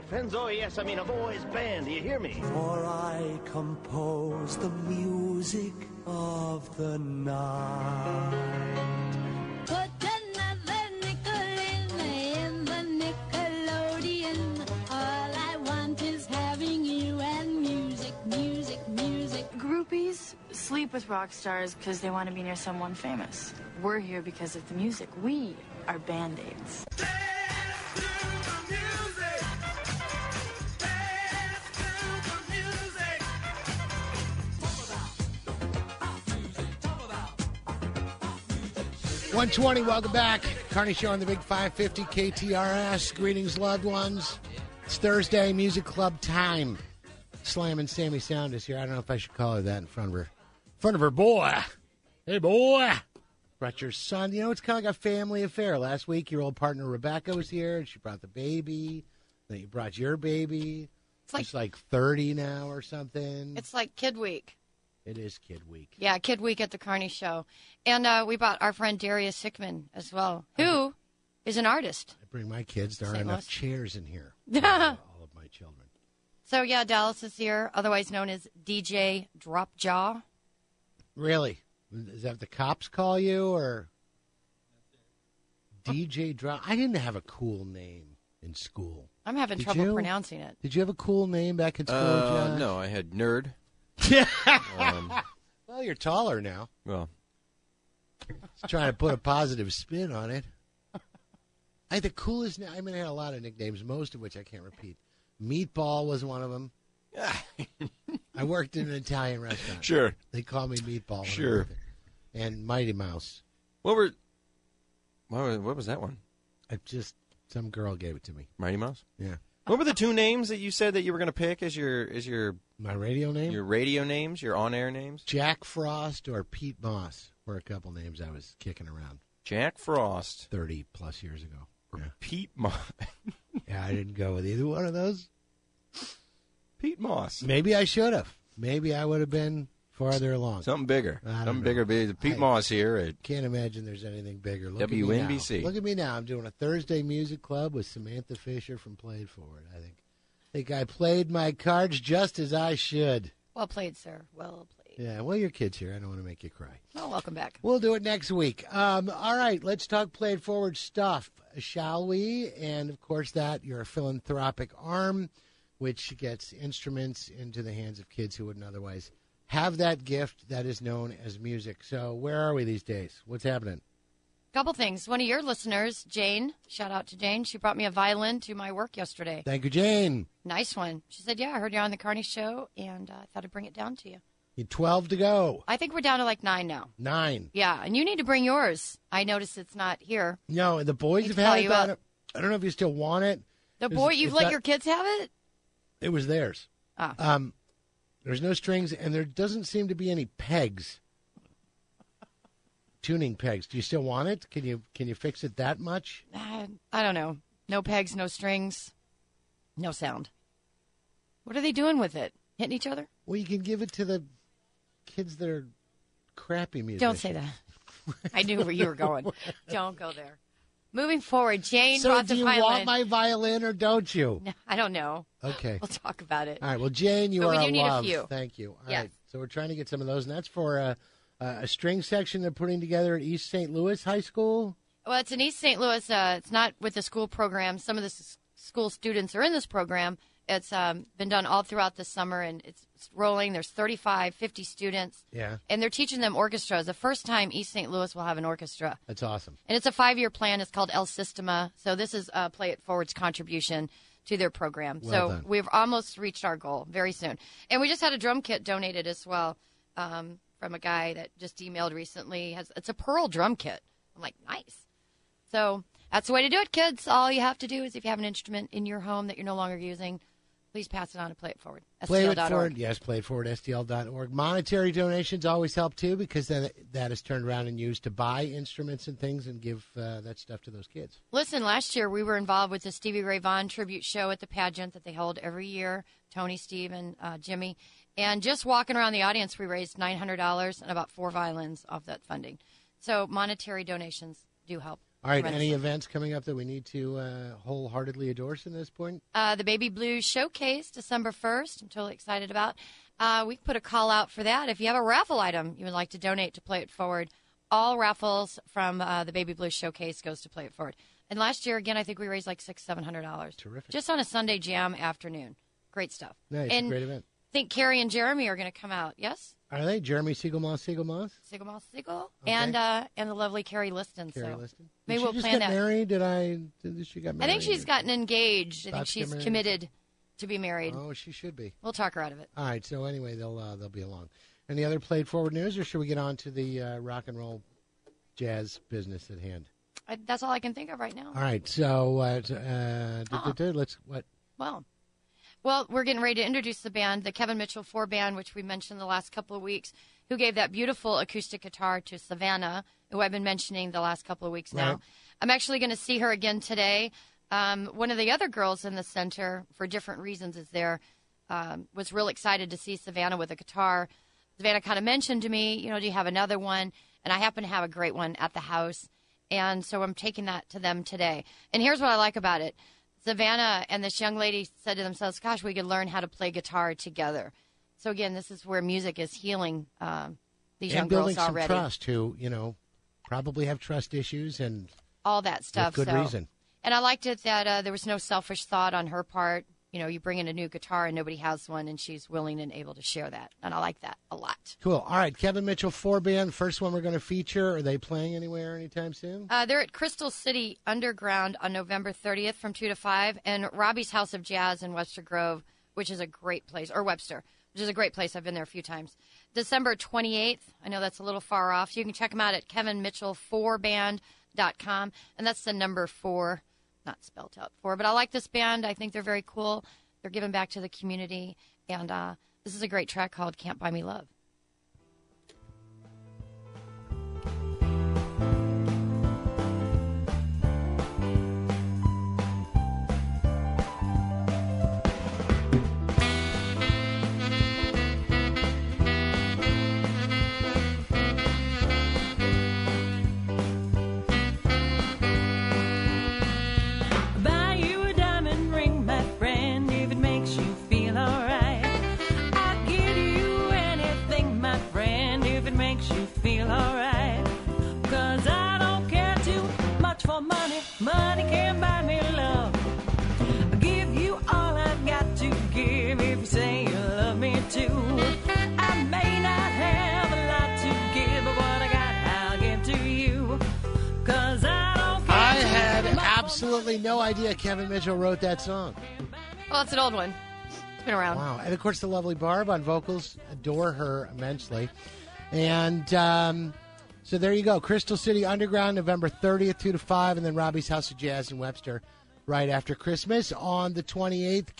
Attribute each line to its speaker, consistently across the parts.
Speaker 1: Penzo, yes, I mean a boys' band. Do you hear me?
Speaker 2: For I compose the music of the night.
Speaker 3: Put another nickel in the Nickelodeon. All I want is having you and music, music, music.
Speaker 4: Groupies sleep with rock stars because they want to be near someone famous. We're here because of the music. We are Band-Aids.
Speaker 5: 120, welcome back. Carney Show on the Big 550 KTRS. Greetings, loved ones. It's Thursday, Music Club time. Slam and Sammy Sound is here. I don't know if I should call her that in front of her. In front of her boy. Hey, boy. Brought your son. You know, it's kind of like a family affair. Last week, your old partner Rebecca was here, and she brought the baby. Then you brought your baby. It's like 30 now or something.
Speaker 6: It's like Kid Week.
Speaker 5: It is Kid Week.
Speaker 6: Yeah, Kid Week at the Carney Show. And we brought our friend Darius Hickman as well, who is an artist.
Speaker 5: I bring my kids. There aren't enough chairs in here. All of my children.
Speaker 6: So, yeah, Dallas is here, otherwise known as DJ Dropjaw.
Speaker 5: Really? Is that what the cops call you, or DJ Drop? I didn't have a cool name in school.
Speaker 6: I'm having trouble pronouncing it.
Speaker 5: Did you have a cool name back in school, John?
Speaker 7: No, I had Nerd.
Speaker 5: Well, you're taller now.
Speaker 7: Well,
Speaker 5: trying to put a positive spin on it. I had the coolest name. I mean, I had a lot of nicknames, most of which I can't repeat. Meatball was one of them. I worked in an Italian restaurant.
Speaker 7: Sure.
Speaker 5: They called me Meatball.
Speaker 7: Sure.
Speaker 5: And Mighty Mouse.
Speaker 7: What was that one?
Speaker 5: Some girl gave it to me.
Speaker 7: Mighty Mouse?
Speaker 5: Yeah.
Speaker 7: What were the two names that you said that you were going to pick as your
Speaker 5: my radio name?
Speaker 7: Your radio names, your on-air names?
Speaker 5: Jack Frost or Pete Moss were a couple names I was kicking around.
Speaker 7: Jack Frost.
Speaker 5: 30 plus years ago.
Speaker 7: Or Pete Moss.
Speaker 5: Yeah, I didn't go with either one of those.
Speaker 7: Pete Moss.
Speaker 5: Maybe I should have. Maybe I would have been farther along.
Speaker 7: Something bigger.
Speaker 5: Something
Speaker 7: bigger. Pete Moss here at
Speaker 5: can't imagine there's anything bigger. Look
Speaker 7: WNBC.
Speaker 5: Look at me now. I'm doing a Thursday music club with Samantha Fisher from Played Forward. I think I played my cards just as I should.
Speaker 6: Well played, sir. Well played.
Speaker 5: Yeah, well, your kid's here. I don't want to make you cry.
Speaker 6: Oh, welcome back.
Speaker 5: We'll do it next week. All right, let's talk Played Forward stuff, shall we? And, of course, your philanthropic arm, which gets instruments into the hands of kids who wouldn't otherwise have that gift that is known as music. So where are we these days? What's happening?
Speaker 6: Couple things. One of your listeners, Jane, shout out to Jane. She brought me a violin to my work yesterday.
Speaker 5: Thank you, Jane.
Speaker 6: Nice one. She said, yeah, I heard you on the Carney Show, and I thought I'd bring it down to you.
Speaker 5: You 12 to go.
Speaker 6: I think we're down to like 9 now.
Speaker 5: 9.
Speaker 6: Yeah, and you need to bring yours. I noticed it's not here.
Speaker 5: No, the boys have had it. I don't know if you still want it.
Speaker 6: You've let your kids have it?
Speaker 5: It was theirs. There's no strings, and there doesn't seem to be any pegs. Tuning pegs. Do you still want it? Can you fix it that much?
Speaker 6: I don't know. No pegs, no strings, no sound. What are they doing with it? Hitting each other?
Speaker 5: Well, you can give it to the kids that are crappy musicians.
Speaker 6: Don't say that. I knew where you were going. Don't go there. Moving forward, Jane
Speaker 5: so
Speaker 6: brought the violin.
Speaker 5: So do you want my violin or don't you?
Speaker 6: No, I don't know.
Speaker 5: Okay.
Speaker 6: We'll talk about it.
Speaker 5: All right. Well, Jane, you are
Speaker 6: we do need
Speaker 5: love.
Speaker 6: a few.
Speaker 5: Thank you. All
Speaker 6: yes.
Speaker 5: right. So we're trying to get some of those, and that's for a string section they're putting together at East St. Louis High School.
Speaker 6: Well, it's in East St. Louis. It's not with the school program. Some of the school students are in this program. It's been done all throughout the summer, and it's rolling. There's 35, 50 students.
Speaker 5: Yeah.
Speaker 6: And they're teaching them orchestra. It's the first time East St. Louis will have an orchestra.
Speaker 5: That's awesome.
Speaker 6: And it's a 5-year plan. It's called El Sistema. So this is Play It Forward's contribution to their program.
Speaker 5: Well done.
Speaker 6: We've almost reached our goal very soon. And we just had a drum kit donated as well from a guy that just emailed recently. It's a Pearl drum kit. I'm like, nice. So that's the way to do it, kids. All you have to do is if you have an instrument in your home that you're no longer using, please pass it on to Play It Forward.
Speaker 5: Play It Forward, yes, Play It Forward, STL.org. Monetary donations always help, too, because then that is turned around and used to buy instruments and things and give that stuff to those kids.
Speaker 6: Listen, last year we were involved with the Stevie Ray Vaughan tribute show at the pageant that they hold every year, Tony, Steve, and Jimmy. And just walking around the audience, we raised $900 and about 4 violins off that funding. So monetary donations do help.
Speaker 5: All right,
Speaker 6: Renaissance.
Speaker 5: any events coming up that we need to wholeheartedly endorse in this point?
Speaker 6: The Baby Blues Showcase, December 1st. I'm totally excited about. We put a call out for that. If you have a raffle item you would like to donate to Play It Forward, all raffles from the Baby Blues Showcase goes to Play It Forward. And last year, again, I think we raised like $600-700.
Speaker 5: Terrific.
Speaker 6: Just on a Sunday jam afternoon. Great stuff.
Speaker 5: Nice,
Speaker 6: and
Speaker 5: great event.
Speaker 6: I think Carrie and Jeremy are going to come out. Yes?
Speaker 5: Are they? Jeremy Siegelmoss?
Speaker 6: Siegel.
Speaker 5: Okay.
Speaker 6: And the lovely Carrie Liston.
Speaker 5: Carrie
Speaker 6: So
Speaker 5: Liston?
Speaker 6: maybe
Speaker 5: Did
Speaker 6: we'll
Speaker 5: she just
Speaker 6: plan
Speaker 5: get
Speaker 6: that.
Speaker 5: married? Did she get
Speaker 6: I
Speaker 5: married?
Speaker 6: think she's gotten engaged. I
Speaker 5: About
Speaker 6: think
Speaker 5: to get
Speaker 6: she's
Speaker 5: married?
Speaker 6: committed to be married.
Speaker 5: Oh, she should be.
Speaker 6: We'll talk her out of it.
Speaker 5: All right, so anyway, they'll be along. Any other Played Forward news, or should we get on to the rock and roll jazz business at hand?
Speaker 6: That's all I can think of right now.
Speaker 5: All right, so let's what?
Speaker 6: Well, we're getting ready to introduce the band, the Kevin Mitchell 4 Band, which we mentioned the last couple of weeks, who gave that beautiful acoustic guitar to Savannah, who I've been mentioning the last couple of weeks now.
Speaker 5: Right.
Speaker 6: I'm actually going to see her again today. One of the other girls in the center, for different reasons, was real excited to see Savannah with a guitar. Savannah kind of mentioned to me, do you have another one? And I happen to have a great one at the house. And so I'm taking that to them today. And here's what I like about it. Savannah and this young lady said to themselves, gosh, we could learn how to play guitar together. So, again, this is where music is healing these young girls already.
Speaker 5: And building some trust, who, probably have trust issues and
Speaker 6: all that stuff.
Speaker 5: with good reason.
Speaker 6: And I liked it that there was no selfish thought on her part. You bring in a new guitar and nobody has one, and she's willing and able to share that. And I like that a lot.
Speaker 5: Cool. All right, Kevin Mitchell 4 Band, first one we're going to feature. Are they playing anywhere anytime soon?
Speaker 6: They're at Crystal City Underground on November 30th from 2 to 5, and Robbie's House of Jazz in Webster Grove, which is a great place, or Webster, which is a great place. I've been there a few times. December 28th, I know that's a little far off. You can check them out at kevinmitchell4band.com, and that's the number 4. Not spelled out 4, but I like this band. I think they're very cool. They're giving back to the community, and this is a great track called Can't Buy Me Love.
Speaker 8: Buy you a diamond ring, my friend, if it makes you feel alright. I'll give you anything, my friend, if it makes you feel alright. 'Cause I don't care too much for money, money can't buy me love. I'll give you all I've got to give if you say you love me too. I may not have a lot to give, but what I got I'll give to you. 'Cause I don't care
Speaker 5: I
Speaker 8: too
Speaker 5: had
Speaker 8: much for
Speaker 5: absolutely no idea Kevin Mitchell wrote that song.
Speaker 6: Well, it's an old one. It's been around.
Speaker 5: Wow. And, of course, the lovely Barb on vocals. Adore her immensely. And so there you go. Crystal City Underground, November 30th, 2 to 5, and then Robbie's House of Jazz in Webster right after Christmas. On the 28th,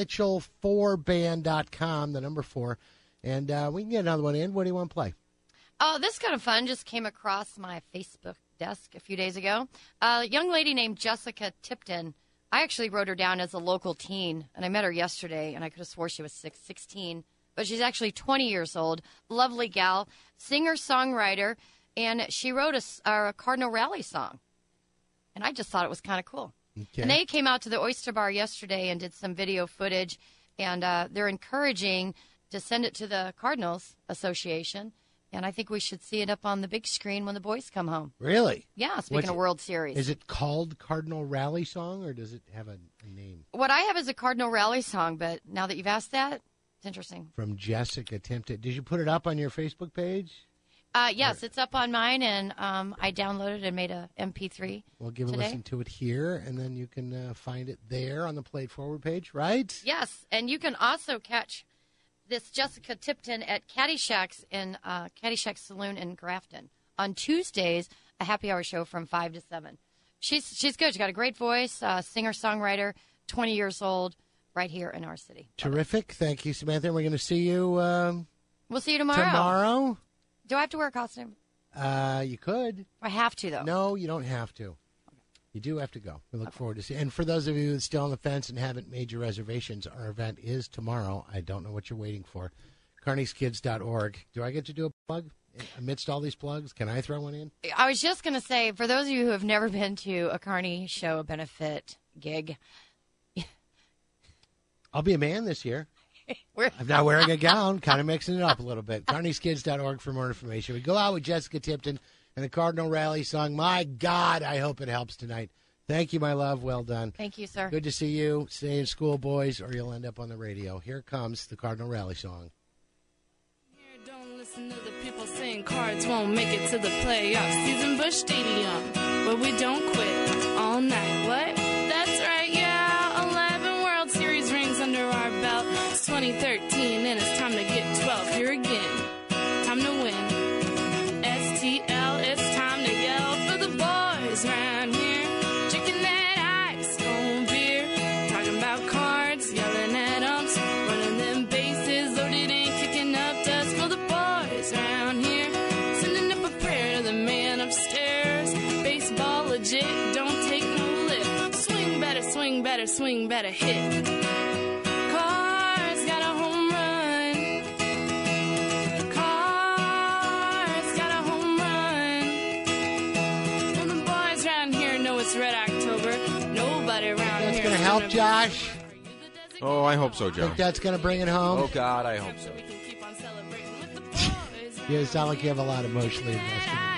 Speaker 5: KevinMitchell4band.com, the number 4. And we can get another one in. What do you want to play?
Speaker 6: Oh, this is kind of fun. Just came across my Facebook desk a few days ago. A young lady named Jessica Tipton. I actually wrote her down as a local teen, and I met her yesterday, and I could have swore she was 16. But she's actually 20 years old. Lovely gal, singer-songwriter, and she wrote a Cardinal Rally song. And I just thought it was kind of cool.
Speaker 5: Okay.
Speaker 6: And they came out to the Oyster Bar yesterday and did some video footage, and they're encouraging to send it to the Cardinals Association. And I think we should see it up on the big screen when the boys come home.
Speaker 5: Really?
Speaker 6: Yeah, speaking
Speaker 5: What's
Speaker 6: of
Speaker 5: it-
Speaker 6: World Series.
Speaker 5: Is it called Cardinal Rally Song, or does it have a name?
Speaker 6: What I have is a Cardinal Rally song, but now that you've asked that, it's interesting.
Speaker 5: From Jessica Tipton. Did you put it up on your Facebook page?
Speaker 6: Yes, it's up on mine, and I downloaded and made a MP3
Speaker 5: We'll give a
Speaker 6: today.
Speaker 5: listen to it here, and then you can find it there on the Played Forward page, right?
Speaker 6: Yes, and you can also catch this Jessica Tipton at Caddyshack's in Caddyshack Saloon in Grafton on Tuesdays, a happy hour show from 5 to 7. She's good. She's got a great voice, singer-songwriter, 20 years old, right here in our city.
Speaker 5: Terrific. Thank you, Samantha. And we're going to see you
Speaker 6: We'll see you tomorrow.
Speaker 5: tomorrow.
Speaker 6: Do I have to wear a costume?
Speaker 5: You could.
Speaker 6: I have to, though.
Speaker 5: No, you don't have to. You do have to go. We look forward to seeing. And for those of you that's still on the fence and haven't made your reservations, our event is tomorrow. I don't know what you're waiting for. Carney'sKids.org. Do I get to do a plug? amidst all these plugs, can I throw one in?
Speaker 6: I was just going to say, for those of you who have never been to a Carney Show benefit gig,
Speaker 5: I'll be a man this year.
Speaker 6: we're
Speaker 5: I'm not wearing a gown, kind of mixing it up a little bit. CarneySkids.org for more information. We go out with Jessica Tipton and the Cardinal Rally song. My God, I hope it helps tonight. Thank you, my love. Well done.
Speaker 6: Thank you, sir.
Speaker 5: Good to see you. Stay in school, boys, or you'll end up on the radio. Here comes the Cardinal Rally song.
Speaker 9: Don't listen to the people saying Cards won't make it to the playoffs. Season Busch Stadium, where we don't quit all night. What? That's right, yeah. 11 World Series rings under our belt. It's 2013, and it's time to get 12 here again. Time to win. STL, it's time to yell for the boys round here. Drinking that ice cold beer. Talking about cards, yelling at umps. Running them bases, loaded and kicking up dust for the boys round here. Sending up a prayer to the man upstairs. Baseball legit, don't take no lip. Swing better, swing better, swing better, hit. Cards got a home run. Cards got a home run. Well, the boys round here know it's Red October. Nobody around
Speaker 5: That's
Speaker 9: here
Speaker 5: going to help, Josh.
Speaker 10: Oh, I hope so, Joe.
Speaker 5: Think that's going to bring it home?
Speaker 10: Oh, God, I hope so.
Speaker 5: You sound like you have a lot emotionally invested.